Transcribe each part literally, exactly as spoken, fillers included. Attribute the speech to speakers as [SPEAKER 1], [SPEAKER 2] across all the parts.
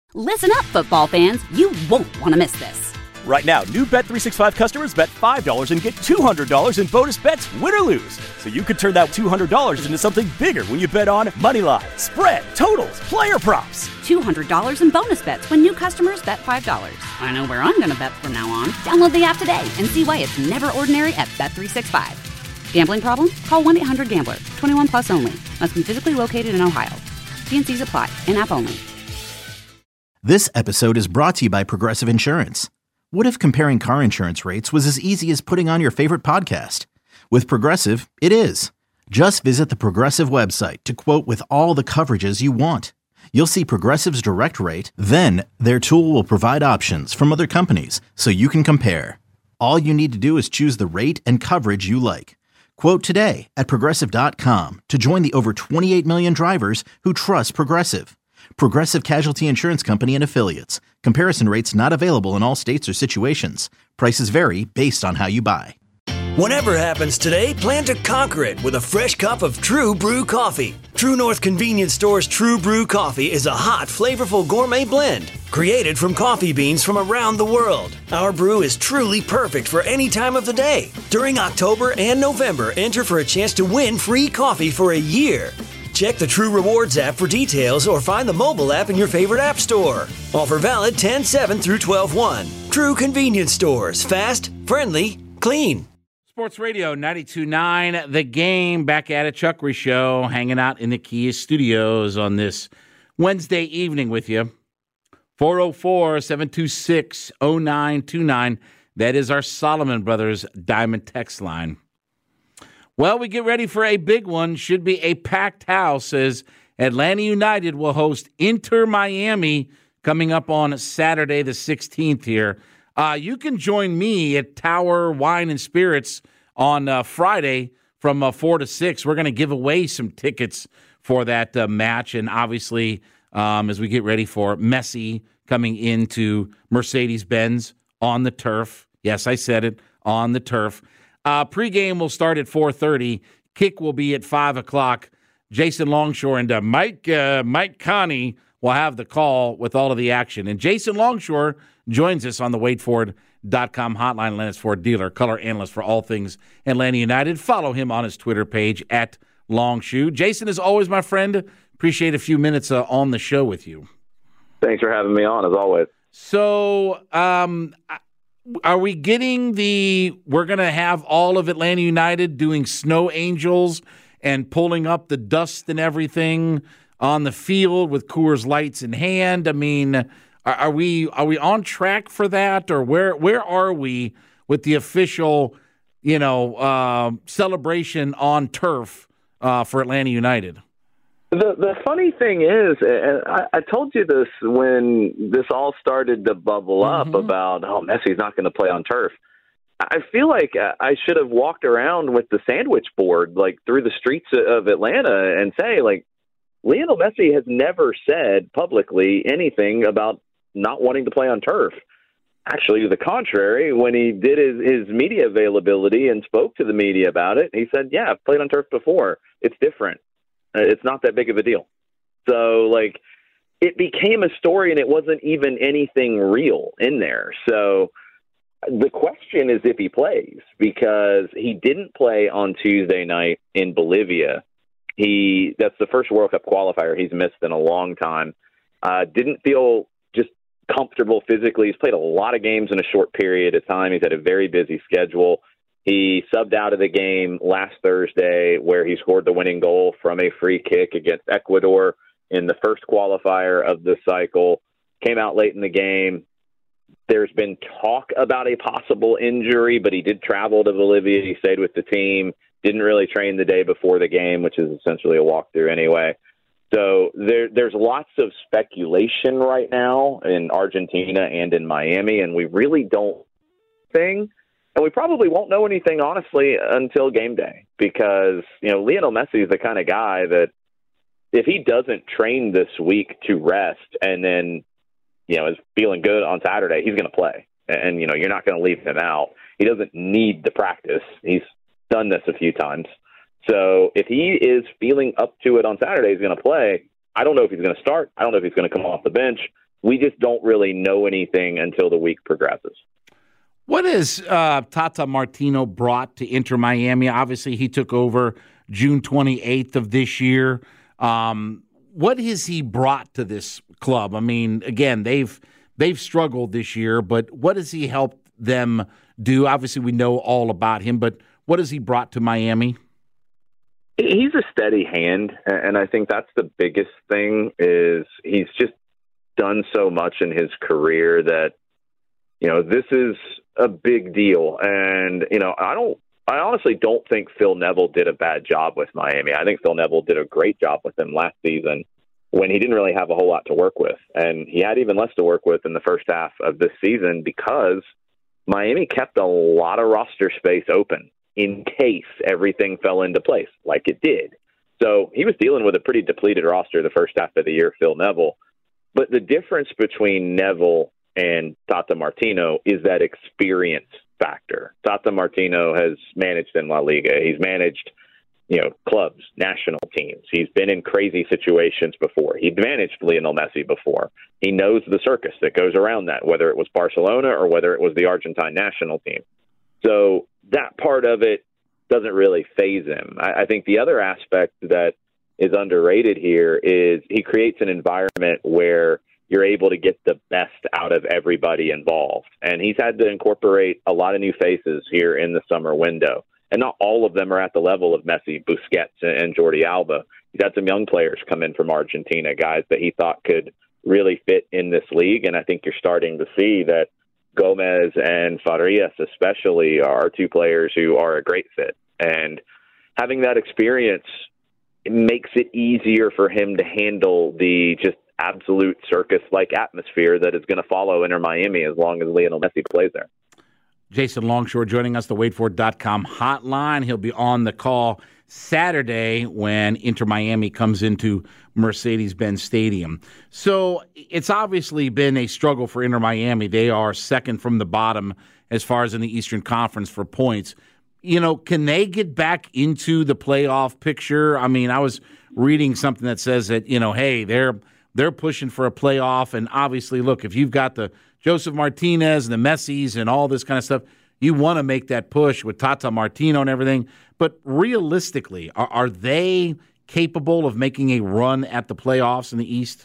[SPEAKER 1] Listen up, football fans. You won't want to miss this.
[SPEAKER 2] Right now, new Bet three sixty-five customers bet five dollars and get two hundred dollars in bonus bets, win or lose. So you could turn that two hundred dollars into something bigger when you bet on money line, spread, totals, player props.
[SPEAKER 1] two hundred dollars in bonus bets when new customers bet five dollars. I know where I'm going to bet from now on. Download the app today and see why it's never ordinary at Bet three sixty-five. Gambling problem? Call one eight hundred gambler. twenty-one plus only. Must be physically located in Ohio. T and C's apply. In-app only.
[SPEAKER 3] This episode is brought to you by Progressive Insurance. What if comparing car insurance rates was as easy as putting on your favorite podcast? With Progressive, it is. Just visit the Progressive website to quote with all the coverages you want. You'll see Progressive's direct rate, then their tool will provide options from other companies so you can compare. All you need to do is choose the rate and coverage you like. Quote today at Progressive dot com to join the over twenty-eight million drivers who trust Progressive. Progressive Casualty Insurance Company and Affiliates. Comparison rates not available in all states or situations. Prices vary based on how you buy.
[SPEAKER 4] Whatever happens today, plan to conquer it with a fresh cup of True Brew coffee. True North Convenience Store's True Brew coffee is a hot, flavorful gourmet blend created from coffee beans from around the world. Our brew is truly perfect for any time of the day. During October and November, enter for a chance to win free coffee for a year. Check the True Rewards app for details or find the mobile app in your favorite app store. Offer valid ten seven through twelve one. True Convenience Stores. Fast, friendly, clean.
[SPEAKER 5] Sports Radio ninety-two point nine, The Game, back at it. Chuck Reese Show, hanging out in the Kia studios on this Wednesday evening with you. four oh four, seven two six, oh nine two nine. That is our Solomon Brothers Diamond text line. Well, we get ready for a big one. Should be a packed house as Atlanta United will host Inter Miami coming up on Saturday the sixteenth here. Uh, you can join me at Tower Wine and Spirits on uh, Friday from uh, four to six. We're going to give away some tickets for that uh, match. And obviously, um, as we get ready for Messi coming into Mercedes-Benz on the turf. Yes, I said it, on the turf. Uh, pregame will start at four thirty. Kick will be at five o'clock. Jason Longshore and uh, Mike uh, Mike Connie will have the call with all of the action. And Jason Longshore joins us on the Wade Ford dot com hotline. Atlanta's Ford dealer, color analyst for all things Atlanta United. Follow him on his Twitter page at Longshoe. Jason, is always my friend. Appreciate a few minutes uh, on the show with you.
[SPEAKER 6] Thanks for having me on, as always.
[SPEAKER 5] So, um, are we getting the, we're going to have all of Atlanta United doing snow angels and pulling up the dust and everything on the field with Coors Lights in hand? I mean, are, are we are we on track for that, or where where are we with the official, you know, uh, celebration on turf uh, for Atlanta United?
[SPEAKER 6] The the funny thing is, and I, I told you this when this all started to bubble up mm-hmm. about, oh, Messi's not going to play on turf. I feel like I should have walked around with the sandwich board, like through the streets of Atlanta, and say, like, Lionel Messi has never said publicly anything about not wanting to play on turf. Actually, to the contrary, when he did his, his media availability and spoke to the media about it, he said, yeah, I've played on turf before. It's different. It's not that big of a deal. So, like, it became a story, and it wasn't even anything real in there. So the question is if he plays, because he didn't play on Tuesday night in Bolivia. He that's the first World Cup qualifier he's missed in a long time. Uh, didn't feel just comfortable physically. He's played a lot of games in a short period of time. He's had a very busy schedule. He subbed out of the game last Thursday where he scored the winning goal from a free kick against Ecuador in the first qualifier of the cycle. Came out late in the game. There's been talk about a possible injury, but he did travel to Bolivia. He stayed with the team, didn't really train the day before the game, which is essentially a walkthrough anyway. So there, there's lots of speculation right now in Argentina and in Miami, and we really don't think. And we probably won't know anything, honestly, until game day, because, you know, Lionel Messi is the kind of guy that if he doesn't train this week to rest and then, you know, is feeling good on Saturday, he's going to play. And, you know, you're not going to leave him out. He doesn't need the practice. He's done this a few times. So if he is feeling up to it on Saturday, he's going to play. I don't know if he's going to start. I don't know if he's going to come off the bench. we just don't really know anything until the week progresses.
[SPEAKER 5] What has uh, Tata Martino brought to Inter Miami? Obviously, he took over June twenty-eighth of this year. Um, what has he brought to this club? I mean, again, they've they've struggled this year, but what has he helped them do? Obviously, we know all about him, but what has he brought to Miami?
[SPEAKER 6] He's a steady hand, and I think that's the biggest thing is he's just done so much in his career that, you know, this is a big deal. And, you know, I don't, I honestly don't think Phil Neville did a bad job with Miami. I think Phil Neville did a great job with them last season when he didn't really have a whole lot to work with. And he had even less to work with in the first half of this season because Miami kept a lot of roster space open in case everything fell into place like it did. So he was dealing with a pretty depleted roster the first half of the year, Phil Neville. But the difference between Neville and Tata Martino is that experience factor. Tata Martino has managed in La Liga. He's managed, you know, clubs, national teams. He's been in crazy situations before. He managed Lionel Messi before. He knows the circus that goes around that, whether it was Barcelona or whether it was the Argentine national team. So that part of it doesn't really faze him. I, I think the other aspect that is underrated here is he creates an environment where you're able to get the best out of everybody involved. And he's had to incorporate a lot of new faces here in the summer window. And not all of them are at the level of Messi, Busquets, and Jordi Alba. He's had some young players come in from Argentina, guys that he thought could really fit in this league. And I think you're starting to see that Gomez and Farias especially are two players who are a great fit. And having that experience, it makes it easier for him to handle the just absolute circus-like atmosphere that is going to follow Inter Miami as long as Lionel Messi plays there.
[SPEAKER 5] Jason Longshore joining us, the wait for it dot com hotline. He'll be on the call Saturday when Inter Miami comes into Mercedes-Benz Stadium. So it's obviously been a struggle for Inter Miami. They are second from the bottom as far as in the Eastern Conference for points. You know, can they get back into the playoff picture? I mean, I was reading something that says that, you know, hey, they're they're pushing for a playoff. And obviously, look, if you've got the Joseph Martinez and the Messis and all this kind of stuff, you want to make that push with Tata Martino and everything. But realistically, are, are they capable of making a run at the playoffs in the East?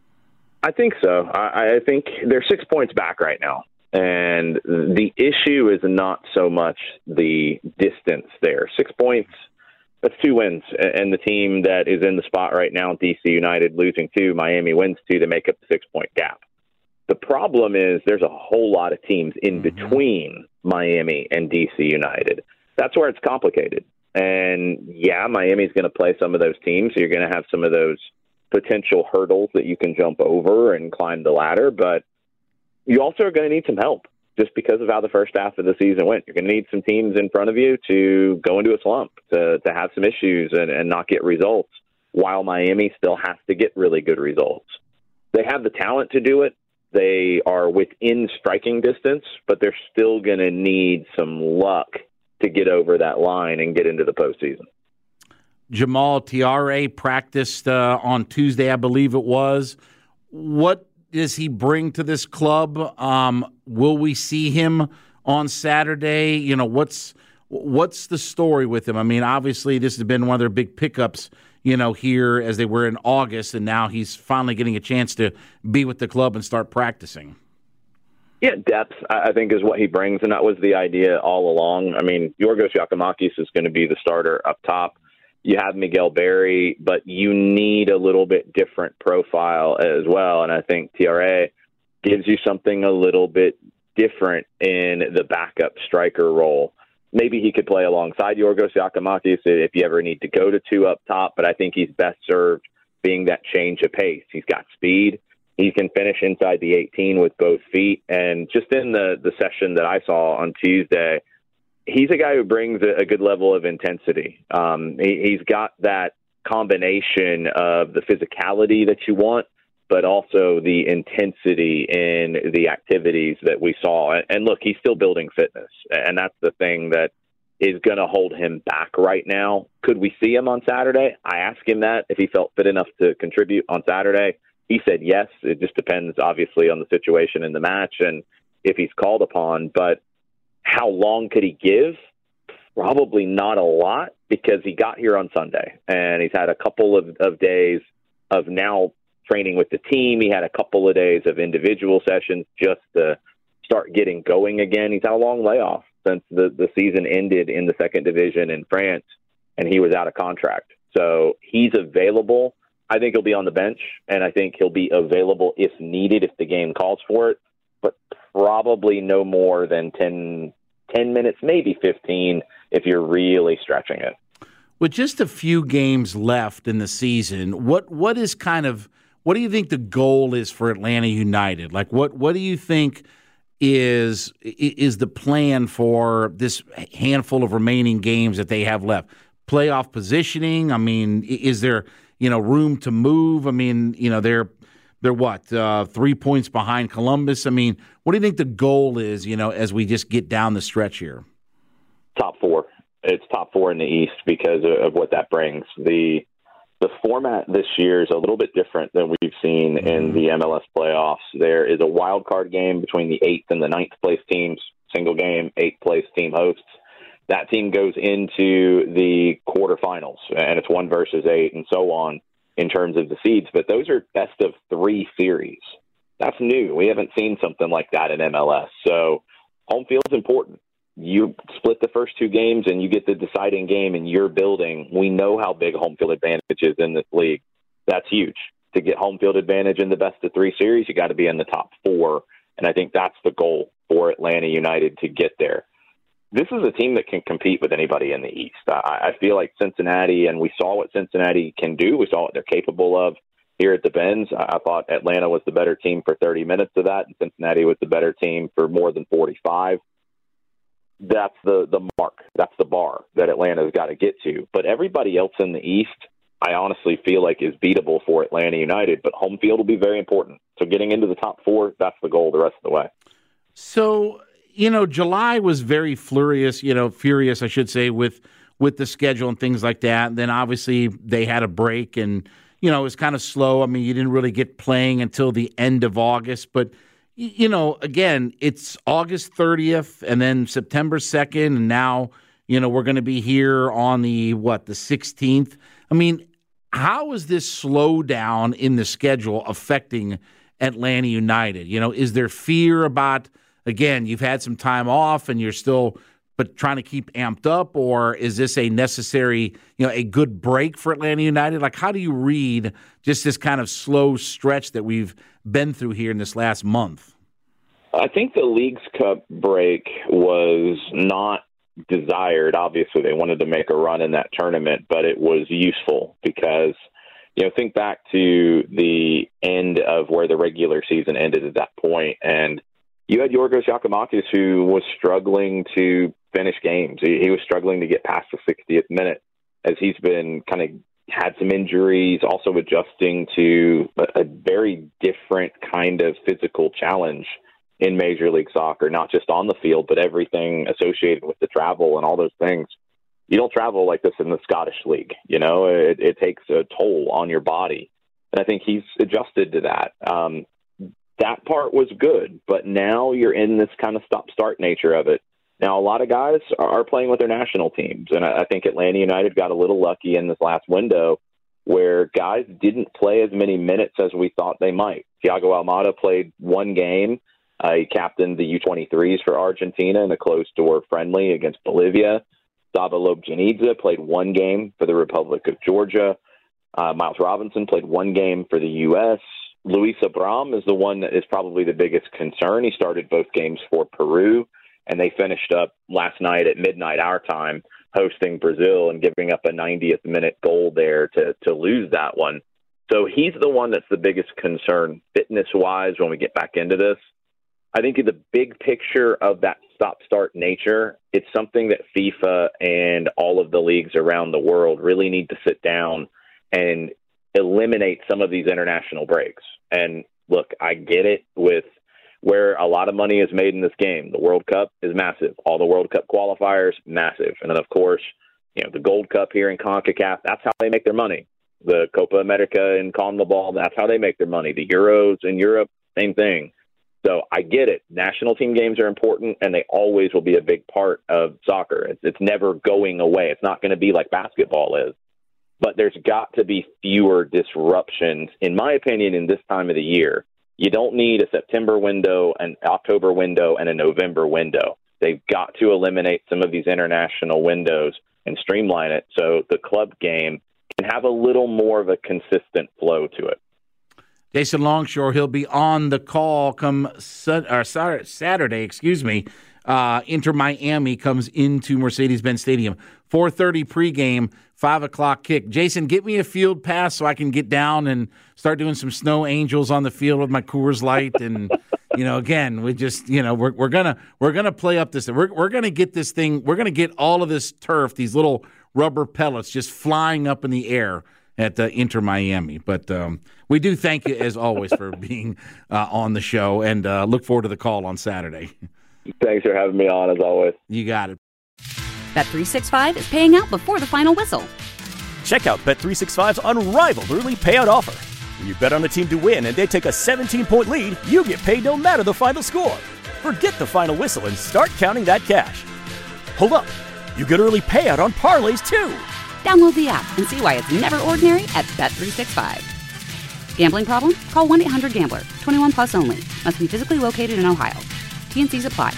[SPEAKER 6] I think so. I, I think they're six points back right now. And the issue is not so much the distance there. Six points, that's two wins. And the team that is in the spot right now, D C United, losing two, Miami wins two to make up the six-point gap. The problem is there's a whole lot of teams in between Miami and D C United. That's where it's complicated. And, yeah, Miami's going to play some of those teams, so you're going to have some of those potential hurdles that you can jump over and climb the ladder, but you also are going to need some help just because of how the first half of the season went. You're going to need some teams in front of you to go into a slump, to, to have some issues and, and not get results, while Miami still has to get really good results. They have the talent to do it. They are within striking distance, but they're still going to need some luck to get over that line and get into the postseason.
[SPEAKER 5] Jamal Tiare practiced uh, on Tuesday, I believe it was. What does he bring to this club? Um, will we see him on Saturday? You know, what's what's the story with him? I mean, obviously, this has been one of their big pickups, you know, here as they were in August, and now he's finally getting a chance to be with the club and start practicing.
[SPEAKER 6] Yeah, depth, I think, is what he brings, and that was the idea all along. I mean, Yorgos Giacomakis is going to be the starter up top. You have Miguel Berry, but you need a little bit different profile as well. And I think Tiare gives you something a little bit different in the backup striker role. Maybe he could play alongside Yorgos Giacomakis if you ever need to go to two up top, but I think he's best served being that change of pace. He's got speed. He can finish inside the eighteen with both feet. And just in the, the session that I saw on Tuesday, he's a guy who brings a, a good level of intensity. Um, he, he's got that combination of the physicality that you want, but also the intensity in the activities that we saw. And, and look, he's still building fitness, and that's the thing that is going to hold him back right now. Could we see him on Saturday? I asked him that if he felt fit enough to contribute on Saturday. He said yes. It just depends, obviously, on the situation in the match and if he's called upon. But how long could he give? Probably not a lot, because he got here on Sunday, and he's had a couple of, of days of now training with the team. He had a couple of days of individual sessions just to start getting going again. He's had a long layoff since the, the season ended in the second division in France, and he was out of contract. So he's available. I think he'll be on the bench, and I think he'll be available if needed, if the game calls for it, but probably no more than ten, ten minutes, maybe fifteen, if you're really stretching it.
[SPEAKER 5] With just a few games left in the season, what what is kind of what do you think the goal is for Atlanta United? Like, what what do you think is is the plan for this handful of remaining games that they have left? Playoff positioning? I mean, is there, you know, room to move? I mean, you know, they're they're what uh, three points behind Columbus. I mean, what do you think the goal is? You know, as we just get down the stretch here.
[SPEAKER 6] Top four. It's top four in the East because of what that brings. The the format this year is a little bit different than we've seen in the M L S playoffs. There is a wild card game between the eighth and the ninth place teams, single game, eighth place team hosts. That team goes into the quarterfinals, and it's one versus eight and so on in terms of the seeds. But those are best of three series. That's new. We haven't seen something like that in M L S. So home field's important. You split the first two games and you get the deciding game in your building. We know how big home field advantage is in this league. That's huge. To get home field advantage in the best of three series, you got to be in the top four. And I think that's the goal for Atlanta United to get there. This is a team that can compete with anybody in the East. I, I feel like Cincinnati, and we saw what Cincinnati can do. We saw what they're capable of here at the Benz. I, I thought Atlanta was the better team for thirty minutes of that, and Cincinnati was the better team for more than forty-five. That's the, the mark. That's the bar that Atlanta's got to get to. But everybody else in the East, I honestly feel like is beatable for Atlanta United. But home field will be very important. So getting into the top four, that's the goal the rest of the way. So,
[SPEAKER 5] you know, July was very furious, you know, furious, I should say, with with the schedule and things like that. And then obviously they had a break and, you know, it was kind of slow. I mean, you didn't really get playing until the end of August. But you know, again, it's August thirtieth and then September second, and now, you know, we're going to be here on the, what, the sixteenth. I mean, how is this slowdown in the schedule affecting Atlanta United? You know, is there fear about, again, you've had some time off and you're still but trying to keep amped up, or is this a necessary, you know, a good break for Atlanta United? Like, how do you read just this kind of slow stretch that we've been through here in this last month?
[SPEAKER 6] I think the Leagues Cup break was not desired. Obviously, they wanted to make a run in that tournament, but it was useful because, you know, think back to the end of where the regular season ended at that point, and you had Yorgos Giacomakis, who was struggling to finish games. He, he was struggling to get past the sixtieth minute as he's been kind of had some injuries, also adjusting to a, a very different kind of physical challenge in Major League Soccer, not just on the field, but everything associated with the travel and all those things. You don't travel like this in the Scottish League. You know, it, it takes a toll on your body. And I think he's adjusted to that. Um, That part was good, but now you're in this kind of stop-start nature of it. Now, a lot of guys are playing with their national teams, and I think Atlanta United got a little lucky in this last window where guys didn't play as many minutes as we thought they might. Thiago Almada played one game. Uh, he captained the U twenty-threes for Argentina in a closed-door friendly against Bolivia. Saba Lobjanidze played one game for the Republic of Georgia. Uh, Miles Robinson played one game for the U S Luis Abram is the one that is probably the biggest concern. He started both games for Peru, and they finished up last night at midnight our time hosting Brazil and giving up a ninetieth minute goal there to, to lose that one. So he's the one that's the biggest concern fitness-wise when we get back into this. I think in the big picture of that stop-start nature, it's something that FIFA and all of the leagues around the world really need to sit down and eliminate some of these international breaks. And look, I get it with where a lot of money is made in this game. The World Cup is massive. All the World Cup qualifiers, massive. And then, of course, you know, the Gold Cup here in CONCACAF, that's how they make their money. The Copa America in CONMEBOL, that's how they make their money. The Euros in Europe, same thing. So I get it. National team games are important, and they always will be a big part of soccer. It's, it's never going away. It's not going to be like basketball is. But there's got to be fewer disruptions, in my opinion, in this time of the year. You don't need a September window, an October window, and a November window. They've got to eliminate some of these international windows and streamline it so the club game can have a little more of a consistent flow to it.
[SPEAKER 5] Jason Longshore, he'll be on the call come sun, or Saturday, excuse me. Uh, Inter Miami comes into Mercedes-Benz Stadium. four thirty pregame, five o'clock kick. Jason, get me a field pass so I can get down and start doing some snow angels on the field with my Coors Light. And, you know, again, we just, you know, we're we're gonna we're gonna play up this. We're we're gonna get this thing. We're gonna get all of this turf, these little rubber pellets, just flying up in the air at uh, Inter Miami. But um, we do thank you, as always, for being uh, on the show, and uh, look forward to the call on Saturday.
[SPEAKER 6] Thanks for having me on, as always.
[SPEAKER 5] You got it.
[SPEAKER 1] Bet three sixty-five is paying out before the final whistle.
[SPEAKER 2] Check out Bet three sixty-five's unrivaled early payout offer. When you bet on a team to win and they take a seventeen-point lead, you get paid no matter the final score. Forget the final whistle and start counting that cash. Hold up. You get early payout on parlays, too.
[SPEAKER 1] Download the app and see why it's never ordinary at Bet three sixty-five. Gambling problem? Call one eight hundred gambler. twenty-one plus only. Must be physically located in Ohio. T and C's apply.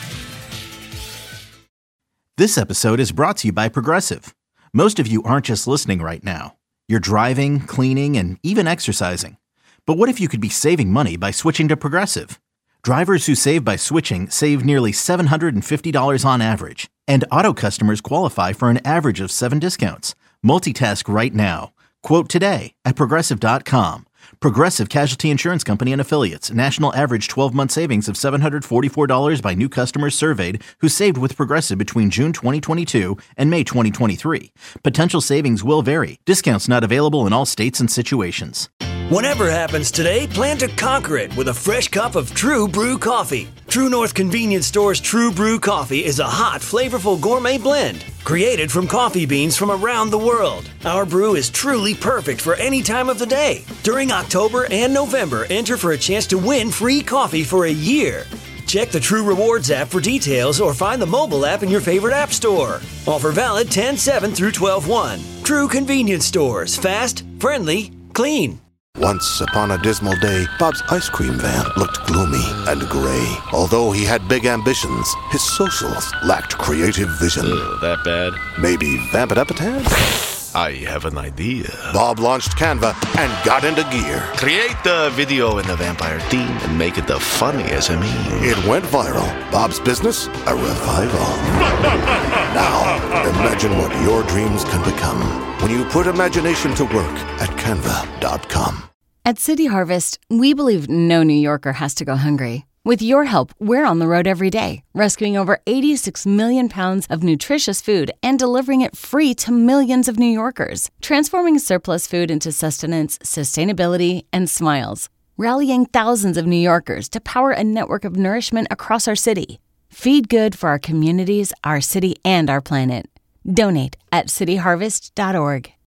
[SPEAKER 3] This episode is brought to you by Progressive. Most of you aren't just listening right now. You're driving, cleaning, and even exercising. But what if you could be saving money by switching to Progressive? Drivers who save by switching save nearly seven hundred fifty dollars on average. And auto customers qualify for an average of seven discounts. Multitask right now. Quote today at Progressive dot com. Progressive Casualty Insurance Company and Affiliates. National average twelve-month savings of seven hundred forty-four dollars by new customers surveyed who saved with Progressive between June twenty twenty-two and May twenty twenty-three. Potential savings will vary. Discounts not available in all states and situations.
[SPEAKER 4] Whatever happens today, plan to conquer it with a fresh cup of True Brew coffee. True North Convenience Store's True Brew coffee is a hot, flavorful gourmet blend created from coffee beans from around the world. Our brew is truly perfect for any time of the day. During October and November, enter for a chance to win free coffee for a year. Check the True Rewards app for details or find the mobile app in your favorite app store. Offer valid ten seven through twelve one. True Convenience Stores. Fast, friendly, clean.
[SPEAKER 7] Once upon a dismal day, Bob's ice cream van looked gloomy and gray. Although he had big ambitions, his socials lacked creative vision.
[SPEAKER 8] Ugh, that bad?
[SPEAKER 7] Maybe vamp it up a tad?
[SPEAKER 8] I have an idea.
[SPEAKER 7] Bob launched Canva and got into gear.
[SPEAKER 8] Create the video in the vampire theme and make it the funniest I mean.
[SPEAKER 7] It went viral. Bob's business, a revival. Now, imagine what your dreams can become when you put imagination to work at canva dot com.
[SPEAKER 9] At City Harvest, we believe no New Yorker has to go hungry. With your help, we're on the road every day, rescuing over eighty-six million pounds of nutritious food and delivering it free to millions of New Yorkers, transforming surplus food into sustenance, sustainability, and smiles, rallying thousands of New Yorkers to power a network of nourishment across our city. Feed good for our communities, our city, and our planet. Donate at city harvest dot org.